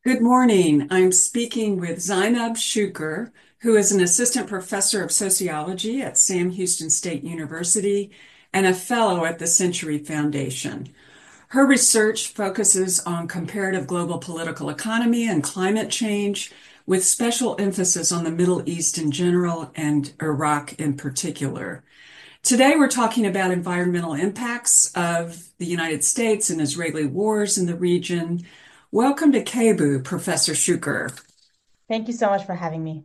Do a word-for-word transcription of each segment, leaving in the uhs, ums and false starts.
Good morning. I'm speaking with Zainab Shuker, who is an assistant professor of sociology at Sam Houston State University and a fellow at the Century Foundation. Her research focuses on comparative global political economy and climate change, with special emphasis on the Middle East in general and Iraq in particular. Today, we're talking about environmental impacts of the United States and Israeli wars in the region. Welcome to K B U, Professor Shuker. Thank you so much for having me.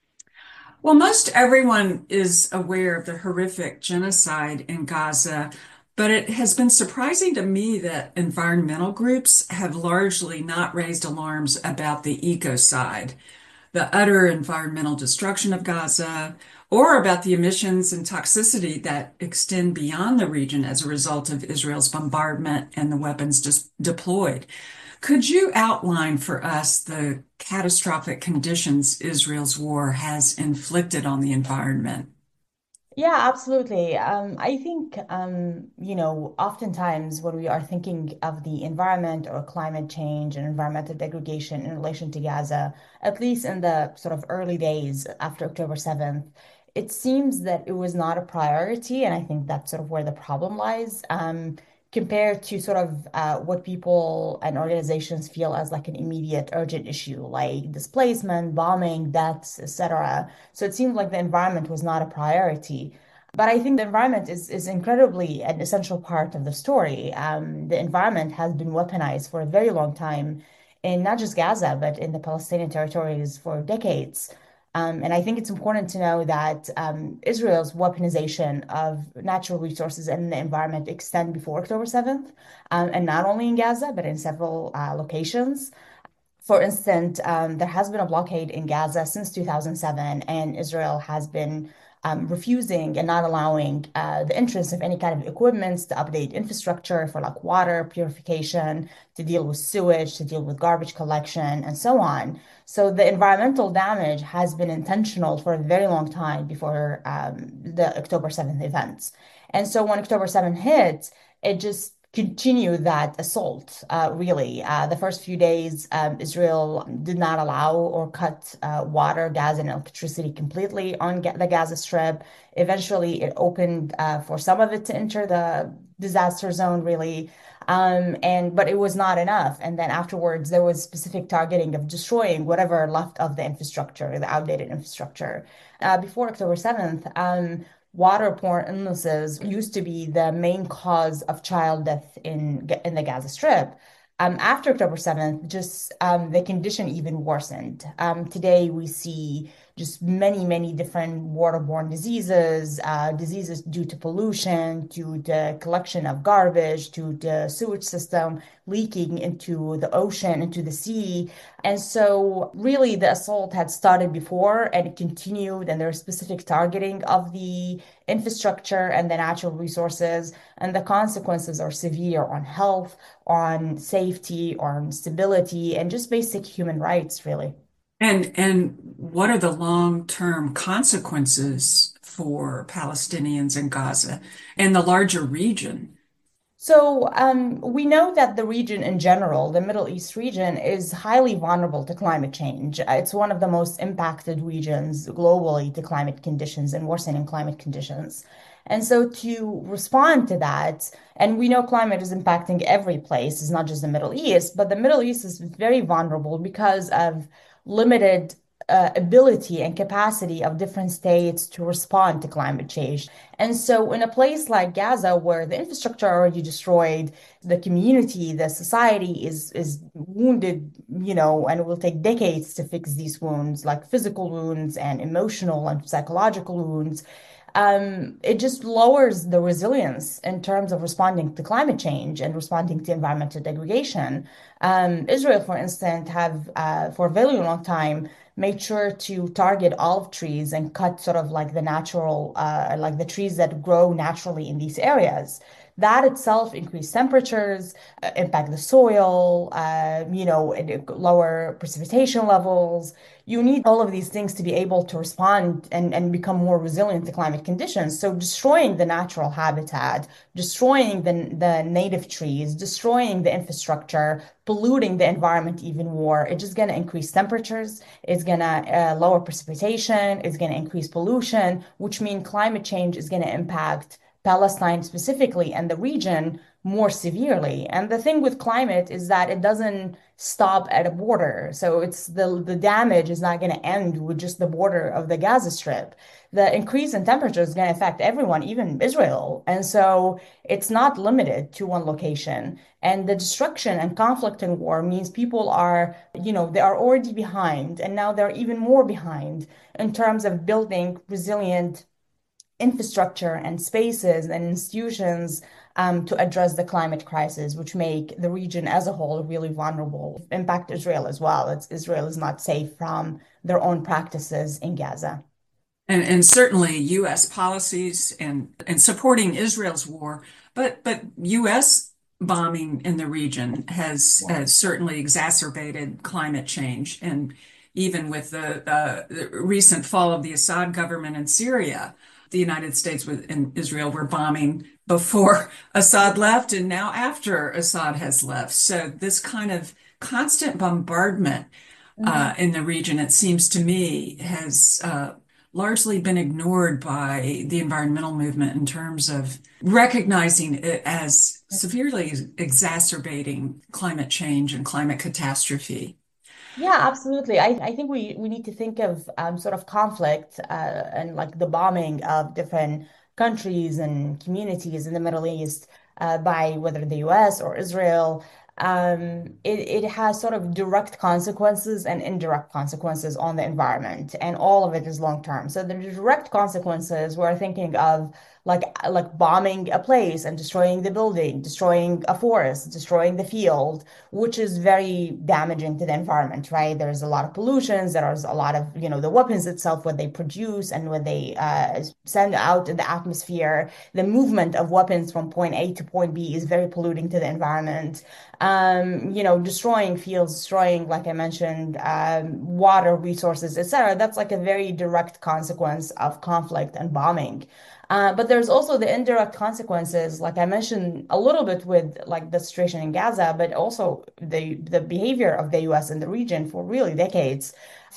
Well, most everyone is aware of the horrific genocide in Gaza, but it has been surprising to me that environmental groups have largely not raised alarms about the ecocide, the utter environmental destruction of Gaza, or about the emissions and toxicity that extend beyond the region as a result of Israel's bombardment and the weapons dis deployed. Could you outline for us the catastrophic conditions Israel's war has inflicted on the environment? Yeah, absolutely. Um, I think, um, you know, oftentimes when we are thinking of the environment or climate change and environmental degradation in relation to Gaza, at least in the sort of early days after October seventh, it seems that it was not a priority. And I think that's sort of where the problem lies. Um, compared to sort of uh, what people and organizations feel as like an immediate urgent issue, like displacement, bombing, deaths, et cetera. So it seemed like the environment was not a priority. But I think the environment is, is incredibly an essential part of the story. Um, the environment has been weaponized for a very long time in not just Gaza, but in the Palestinian territories for decades. Um, and I think it's important to know that um, Israel's weaponization of natural resources and the environment extend before October seventh, um, and not only in Gaza, but in several uh, locations. For instance, um, there has been a blockade in Gaza since two thousand seven, and Israel has been um, refusing and not allowing uh, the entrance of any kind of equipment to update infrastructure for like water purification, to deal with sewage, to deal with garbage collection, and so on. So the environmental damage has been intentional for a very long time before um, the October seventh events. And so when October seventh hit, it just continue that assault, uh, really. Uh, the first few days, um, Israel did not allow or cut uh, water, gas, and electricity completely on Ga the Gaza Strip. Eventually, it opened uh, for some of it to enter the disaster zone, really. Um, and but it was not enough. And then afterwards, there was specific targeting of destroying whatever left of the infrastructure, the outdated infrastructure. Uh, before October seventh, um, waterborne illnesses used to be the main cause of child death in in the Gaza Strip. Um, after October seventh, just um, the condition even worsened. Um, today, we see just many, many different waterborne diseases, uh, diseases due to pollution, to the collection of garbage, to the sewage system leaking into the ocean, into the sea. And so, really, the assault had started before and it continued, and there was specific targeting of the infrastructure and the natural resources, and the consequences are severe on health, on safety, on stability, and just basic human rights, really. And and what are the long-term consequences for Palestinians in Gaza and the larger region? So, um, we know that the region in general, the Middle East region, is highly vulnerable to climate change. Uh, It's one of the most impacted regions globally to climate conditions and worsening climate conditions. And so, to respond to that, and we know climate is impacting every place, it's not just the Middle East, but the Middle East is very vulnerable because of limited uh, ability and capacity of different states to respond to climate change. And so, in a place like Gaza, where the infrastructure are already destroyed, the community, the society is is wounded, you know, and it will take decades to fix these wounds, like physical wounds and emotional and psychological wounds. Um, it just lowers the resilience in terms of responding to climate change and responding to environmental degradation. Um, Israel, for instance, have uh, for a very long time made sure to target olive trees and cut sort of like the natural, uh, like the trees that grow naturally in these areas That itself increase temperatures, uh, impact the soil, uh, you know, and it- lower precipitation levels. You need all of these things to be able to respond and, and become more resilient to climate conditions. So destroying the natural habitat, destroying the, the native trees, destroying the infrastructure, polluting the environment even more, it's just going to increase temperatures. It's going to uh, lower precipitation. It's going to increase pollution, which means climate change is going to impact Palestine specifically and the region more severely. And the thing with climate is that it doesn't stop at a border. So it's the the damage is not going to end with just the border of the Gaza Strip. The increase in temperature is going to affect everyone, even Israel. And so it's not limited to one location. And the destruction and conflict and war means people are, you know, they are already behind, and now they're even more behind in terms of building resilient infrastructure and spaces and institutions um, to address the climate crisis, which make the region as a whole really vulnerable. Impact Israel as well. It's Israel is not safe from their own practices in Gaza. And, and certainly U S policies and, and supporting Israel's war, but but U S bombing in the region has, Yeah. has certainly exacerbated climate change. And even with the, uh, the recent fall of the Assad government in Syria, the United States and Israel were bombing before Assad left and now after Assad has left. So this kind of constant bombardment Mhm. uh, in the region, it seems to me, has uh, largely been ignored by the environmental movement in terms of recognizing it as severely exacerbating climate change and climate catastrophe. Yeah, absolutely. I, I think we, we need to think of um, sort of conflict uh, and like the bombing of different countries and communities in the Middle East uh, by whether the U S or Israel. Um, it, it has sort of direct consequences and indirect consequences on the environment, and all of it is long term. So the direct consequences, we're thinking of like like bombing a place and destroying the building, destroying a forest, destroying the field, which is very damaging to the environment, right? There's a lot of pollutions. There's a lot of, you know, the weapons itself, what they produce and what they uh, send out in the atmosphere. The movement of weapons from point A to point B is very polluting to the environment. Um, you know, destroying fields, destroying, like I mentioned, um, water resources, et cetera. That's like a very direct consequence of conflict and bombing. Uh, but there's also the indirect consequences, like I mentioned a little bit with like the situation in Gaza, but also the the behavior of the U S in the region for really decades.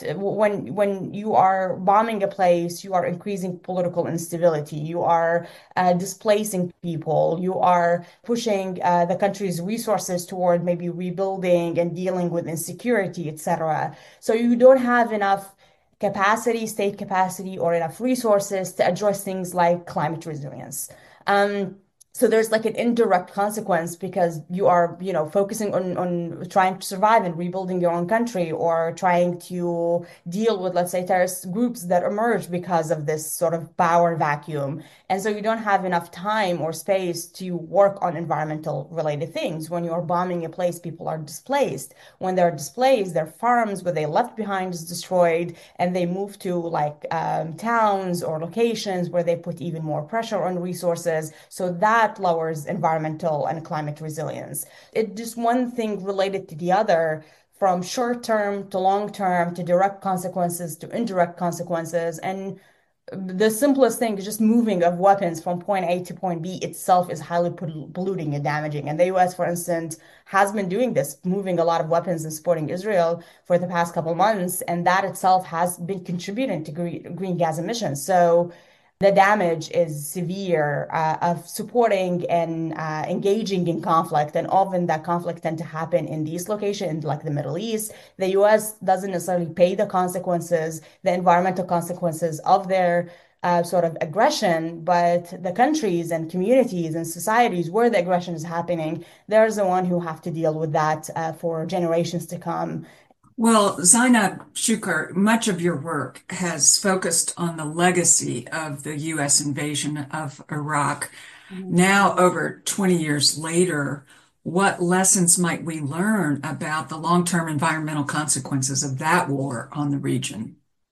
When when you are bombing a place, you are increasing political instability. You are uh, displacing people. You are pushing uh, the country's resources toward maybe rebuilding and dealing with insecurity, et cetera. So you don't have enough capacity, state capacity, or enough resources to address things like climate resilience. Um, so there's like an indirect consequence because you are, you know, focusing on on trying to survive and rebuilding your own country or trying to deal with, let's say, terrorist groups that emerge because of this sort of power vacuum. And so you don't have enough time or space to work on environmental related things. When you're bombing a place, people are displaced. When they're displaced, their farms, what they left behind is destroyed, and they move to like um, towns or locations where they put even more pressure on resources. So that lowers environmental and climate resilience. It just one thing related to the other, from short term to long term to direct consequences to indirect consequences. And the simplest thing is just moving of weapons from point A to point B itself is highly polluting and damaging. And the U S, for instance, has been doing this, moving a lot of weapons and supporting Israel for the past couple months, and that itself has been contributing to green, green gas emissions. So the damage is severe uh, of supporting and uh, engaging in conflict, and often that conflict tend to happen in these locations, like the Middle East. The U S doesn't necessarily pay the consequences, the environmental consequences of their uh, sort of aggression, but the countries and communities and societies where the aggression is happening, there's the one who have to deal with that uh, for generations to come. Well, Zainab Shukar, much of your work has focused on the legacy of the U S invasion of Iraq. Mhm. Now, over twenty years later, what lessons might we learn about the long-term environmental consequences of that war on the region?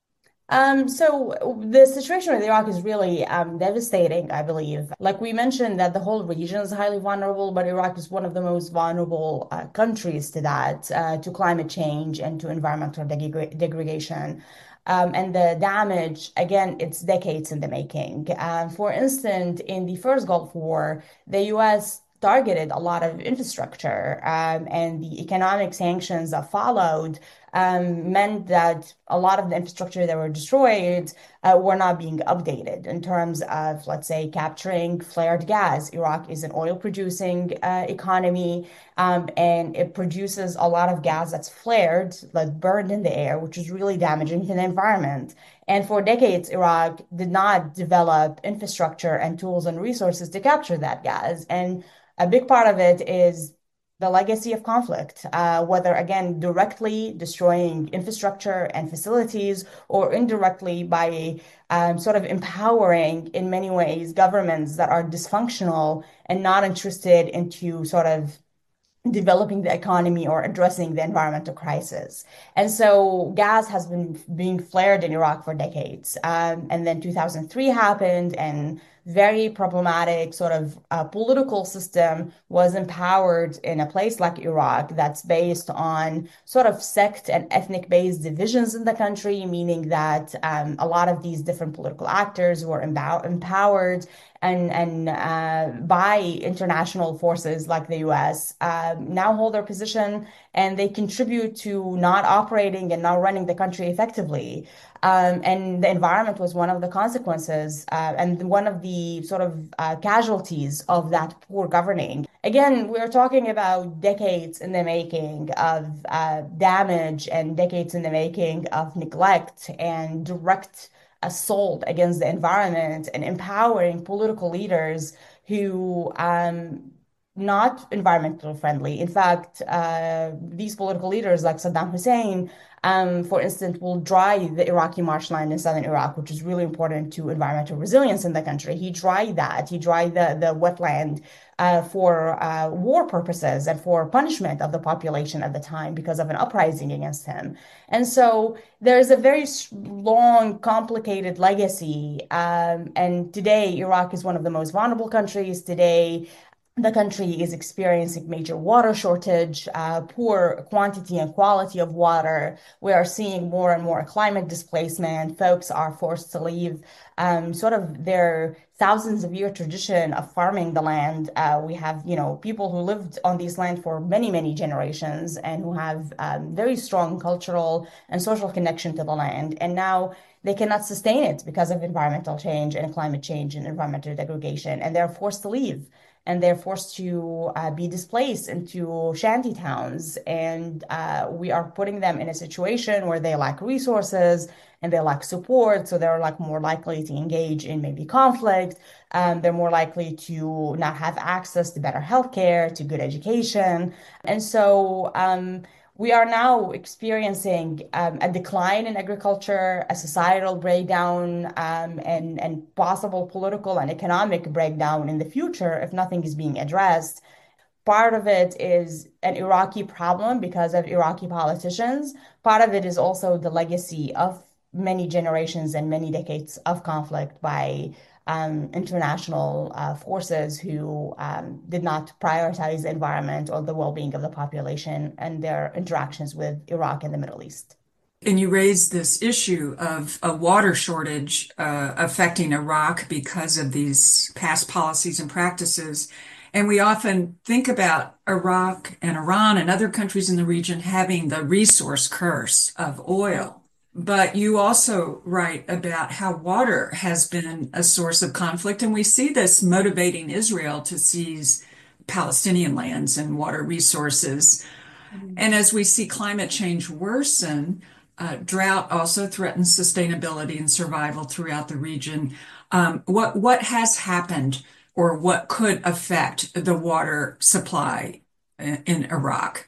Um, so the situation with Iraq is really um, devastating, I believe. Like we mentioned, that the whole region is highly vulnerable, but Iraq is one of the most vulnerable uh, countries to that, uh, to climate change and to environmental degra degradation. Um, and the damage, again, it's decades in the making. Um, for instance, in the first Gulf War, the U S targeted a lot of infrastructure, um, and the economic sanctions that followed um, meant that a lot of the infrastructure that were destroyed uh, were not being updated in terms of, let's say, capturing flared gas. Iraq is an oil producing uh, economy, um, and it produces a lot of gas that's flared, like burned in the air, which is really damaging to the environment. And for decades, Iraq did not develop infrastructure and tools and resources to capture that gas. And a big part of it is the legacy of conflict, uh, whether again directly destroying infrastructure and facilities or indirectly by um, sort of empowering, in many ways, governments that are dysfunctional and not interested into sort of developing the economy or addressing the environmental crisis. And so gas has been being flared in Iraq for decades. Um, and then two thousand three happened, and very problematic sort of uh, political system was empowered in a place like Iraq that's based on sort of sect and ethnic based divisions in the country, meaning that um, a lot of these different political actors were empow empowered and and uh, by international forces like the U S uh, now hold their position, and they contribute to not operating and not running the country effectively. Um, and the environment was one of the consequences, uh, and one of the sort of uh, casualties of that poor governing. Again, we're talking about decades in the making of uh, damage and decades in the making of neglect and direct assault against the environment, and empowering political leaders who um, not environmental friendly. In fact, uh, these political leaders like Saddam Hussein, um, for instance, will dry the Iraqi marshland in southern Iraq, which is really important to environmental resilience in the country. He dried that. He dried the, the wetland uh, for uh, war purposes and for punishment of the population at the time because of an uprising against him. And so there's a very long, complicated legacy. Um, and today, Iraq is one of the most vulnerable countries. Today, the country is experiencing major water shortage, uh, poor quantity and quality of water. We are seeing more and more climate displacement. Folks are forced to leave um, sort of their thousands of year tradition of farming the land. Uh, we have, you know, people who lived on these land for many, many generations and who have um, very strong cultural and social connection to the land. And now they cannot sustain it because of environmental change and climate change and environmental degradation, and they're forced to leave, and they're forced to uh, be displaced into shanty towns. And uh, we are putting them in a situation where they lack resources and they lack support. So they're like more likely to engage in maybe conflict. Um, they're more likely to not have access to better healthcare, to good education. And so um, we are now experiencing um, a decline in agriculture, a societal breakdown, um, and, and possible political and economic breakdown in the future if nothing is being addressed. Part of it is an Iraqi problem because of Iraqi politicians. Part of it is also the legacy of many generations and many decades of conflict by um, international uh, forces who um, did not prioritize the environment or the well-being of the population and their interactions with Iraq and the Middle East. And you raised this issue of a water shortage uh, affecting Iraq because of these past policies and practices. And we often think about Iraq and Iran and other countries in the region having the resource curse of oil. But you also write about how water has been a source of conflict, and we see this motivating Israel to seize Palestinian lands and water resources. Mhm. And as we see climate change worsen, uh, drought also threatens sustainability and survival throughout the region. Um, what what has happened, or what could affect the water supply in, in Iraq?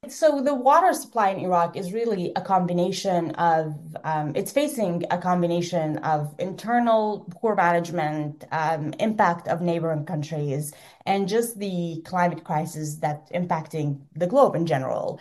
So the water supply in Iraq is really a combination of, um, it's facing a combination of internal poor management, um, impact of neighboring countries, and just the climate crisis that's impacting the globe in general.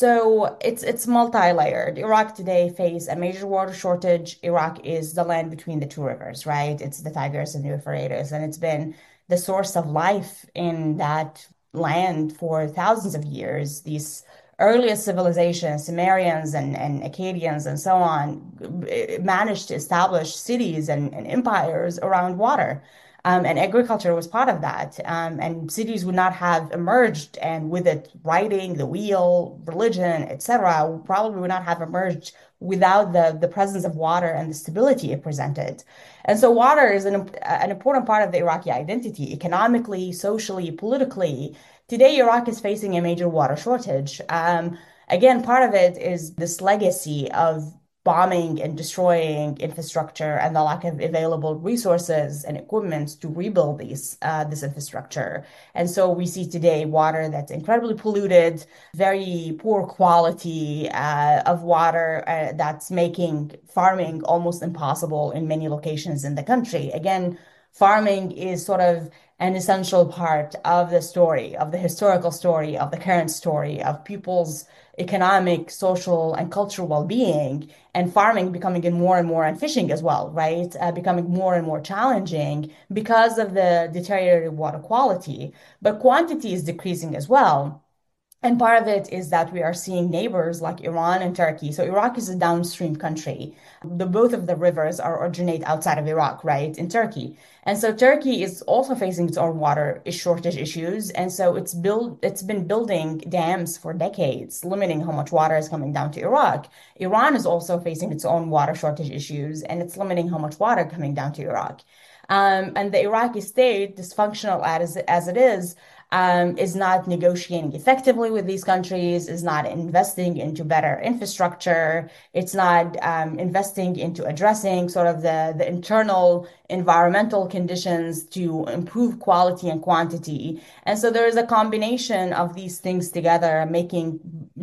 So it's it's multi-layered. Iraq today face a major water shortage. Iraq is the land between the two rivers, right? It's the Tigris and the Euphrates, and it's been the source of life in that land for thousands of years. These earliest civilizations, Sumerians and, and Akkadians and so on, managed to establish cities and, and empires around water. Um, and agriculture was part of that. Um, and cities would not have emerged, and with it, writing, the wheel, religion, et cetera, probably would not have emerged without the, the presence of water and the stability it presented. And so, water is an, an important part of the Iraqi identity, economically, socially, politically. Today, Iraq is facing a major water shortage. Um, again, part of it is this legacy of bombing and destroying infrastructure and the lack of available resources and equipment to rebuild these uh, this infrastructure. And so we see today water that's incredibly polluted, very poor quality uh, of water uh, that's making farming almost impossible in many locations in the country. Again, farming is sort of an essential part of the story, of the historical story, of the current story, of people's economic, social, and cultural well-being, and farming becoming more and more, and fishing as well, right? Uh, becoming more and more challenging because of the deteriorated water quality. But quantity is decreasing as well. And part of it is that we are seeing neighbors like Iran and Turkey. So Iraq is a downstream country. The both of the rivers are originate outside of Iraq, right, in Turkey. And so Turkey is also facing its own water shortage issues. And so it's built it's been building dams for decades, limiting how much water is coming down to Iraq. Iran is also facing its own water shortage issues, and it's limiting how much water coming down to Iraq. Um, and the Iraqi state, dysfunctional as, as it is, um, is not negotiating effectively with these countries, is not investing into better infrastructure, it's not um, investing into addressing sort of the, the internal environmental conditions to improve quality and quantity. And so there is a combination of these things together, making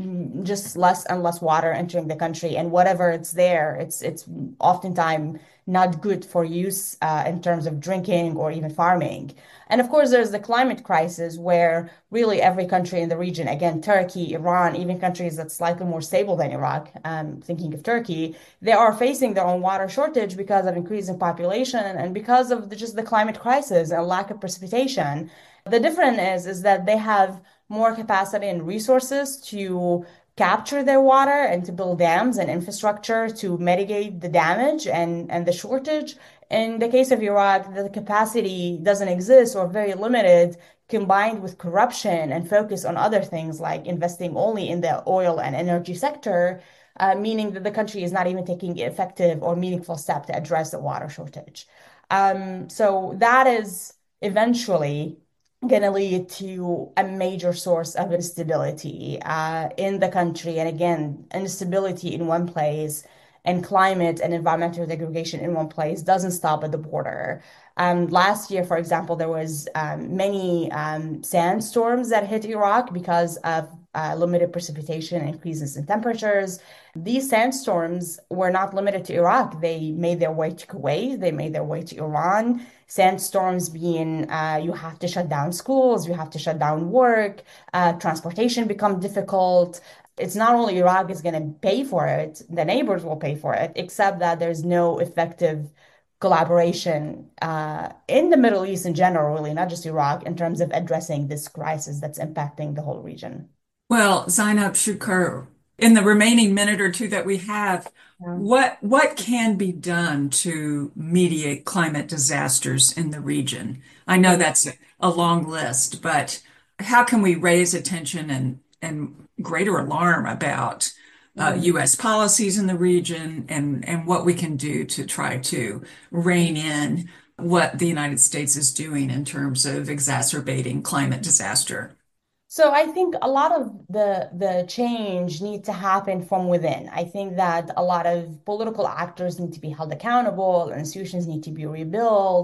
just less and less water entering the country, and whatever it's there, it's it's oftentimes not good for use uh, in terms of drinking or even farming. And of course, there's the climate crisis where really every country in the region, again, Turkey, Iran, even countries that's slightly more stable than Iraq, um, thinking of Turkey, they are facing their own water shortage because of increasing population and because of the, just the climate crisis and lack of precipitation. The difference is, is that they have more capacity and resources to capture their water and to build dams and infrastructure to mitigate the damage and, and the shortage. In the case of Iraq, the capacity doesn't exist or very limited, combined with corruption and focus on other things like investing only in the oil and energy sector, uh, meaning that the country is not even taking effective or meaningful steps to address the water shortage. Um, so that is eventually going to lead to a major source of instability uh, in the country. And again, instability in one place and climate and environmental degradation in one place doesn't stop at the border. Um, last year, for example, there was um, many um, sandstorms that hit Iraq because of uh, limited precipitation, increases in temperatures. These sandstorms were not limited to Iraq. They made their way to Kuwait, they made their way to Iran. Sandstorms being uh, you have to shut down schools, you have to shut down work, uh, transportation become difficult. It's not only Iraq is going to pay for it, the neighbors will pay for it, except that there's no effective collaboration uh, in the Middle East in general, really, not just Iraq, in terms of addressing this crisis that's impacting the whole region. Well, Zainab Shukar, in the remaining minute or two that we have, Yeah. what what can be done to mediate climate disasters in the region? I know that's a, a long list, but how can we raise attention and and greater alarm about uh, Mhm. U S policies in the region and and what we can do to try to rein in what the United States is doing in terms of exacerbating climate disaster? So I think a lot of the the change need to happen from within. I think that a lot of political actors need to be held accountable, institutions need to be rebuilt,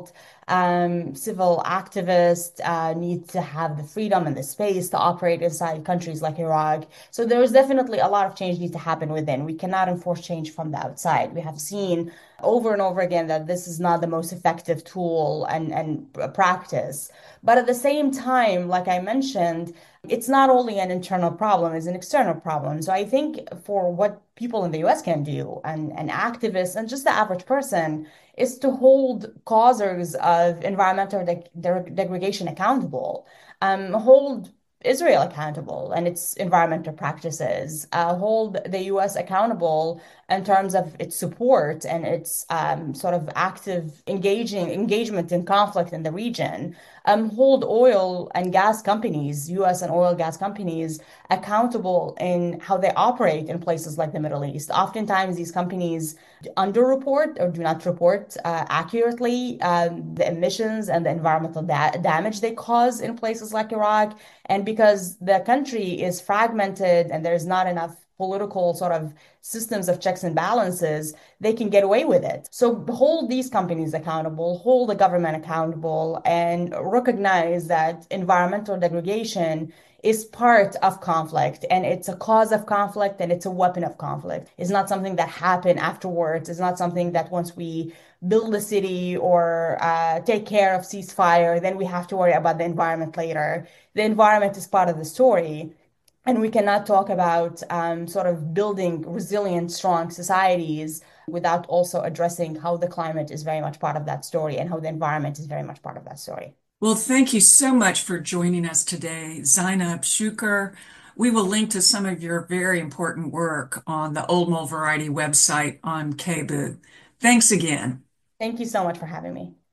Um, civil activists uh, need to have the freedom and the space to operate inside countries like Iraq. So there is definitely a lot of change needs to happen within. We cannot enforce change from the outside. We have seen over and over again that this is not the most effective tool and, and practice. But at the same time, like I mentioned, it's not only an internal problem, it's an external problem. So I think for what people in the U S can do and, and activists and just the average person is to hold causers of environmental de de degradation accountable, um, hold Israel accountable and its environmental practices, uh, hold the U S accountable in terms of its support and its um, sort of active engaging engagement in conflict in the region, um, hold oil and gas companies, U S and oil gas companies, accountable in how they operate in places like the Middle East. Oftentimes, these companies underreport or do not report uh, accurately um, the emissions and the environmental da damage they cause in places like Iraq. And because the country is fragmented and there's not enough political sort of systems of checks and balances, they can get away with it. So hold these companies accountable, hold the government accountable, and recognize that environmental degradation is part of conflict and it's a cause of conflict and it's a weapon of conflict. It's not something that happened afterwards. It's not something that once we build a city or uh, take care of ceasefire, then we have to worry about the environment later. The environment is part of the story. And we cannot talk about um, sort of building resilient, strong societies without also addressing how the climate is very much part of that story and how the environment is very much part of that story. Well, thank you so much for joining us today, Zainab Shukr. We will link to some of your very important work on the Old Mold Variety website on K B U. Thanks again. Thank you so much for having me.